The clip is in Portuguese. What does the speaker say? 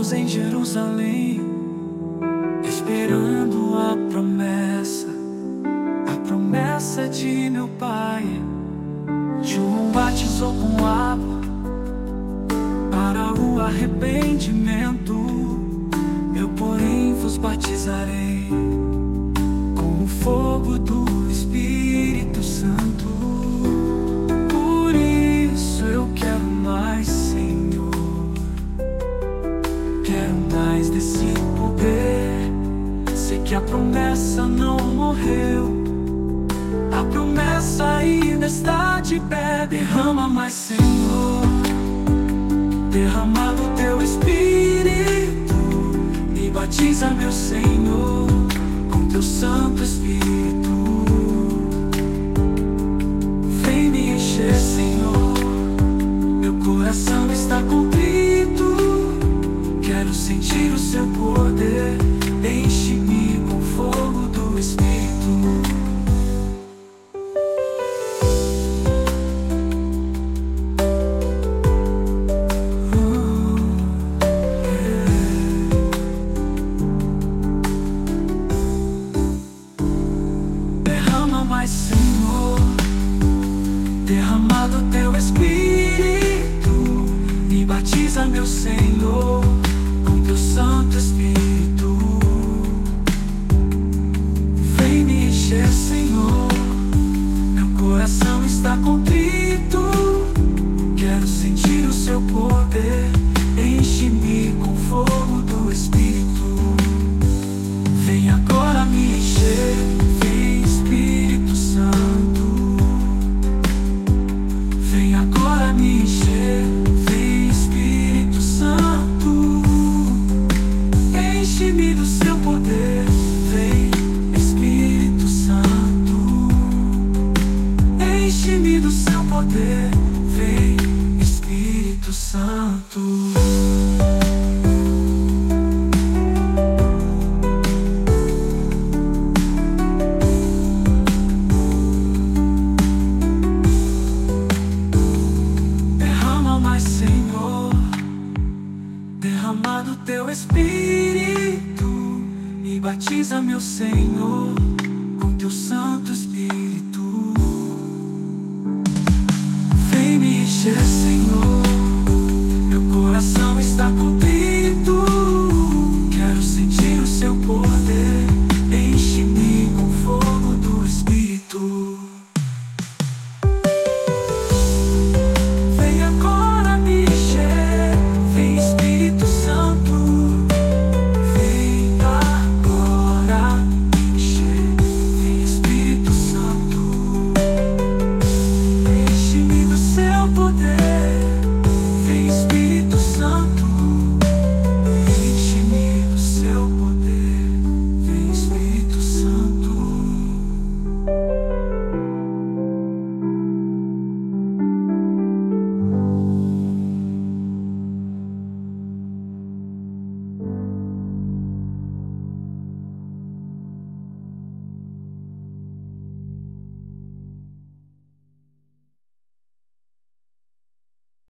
estamos em Jerusalém, esperando a promessa de meu Pai. João batizou com água para o arrependimento. Eu, porém, vos batizarei com o fogo do Espírito Santo. Por isso eu quero mais, Senhor, quero mais desse poder. Sei que a promessa não morreu, a promessa ainda está de pé. Derrama mais, Senhor, derrama do teu Espírito. Me batiza, meu Senhor, com teu Santo Espírito. Vem me encher, Senhor, meu coração está contrito. Quero sentir o seu poder, enche-me com fogo do Espírito. Senhor, derrama do teu Espírito. Me batiza, meu Senhor, com teu Santo Espírito. Vem me encher, Senhor, meu coração está contrito. Quero sentir o seu poder, enche-me com fogo do Espírito. Vem agora me encher, vem Espírito Santo. Vem agora me encher, vem Espírito Santo. Enche-me do seu poder, vem Espírito Santo. Enche-me do seu poder, vem Espírito Santo. Derrama do teu Espírito. Me batiza, meu Senhor, com teu Santo Espírito. Vem me encher, Senhor,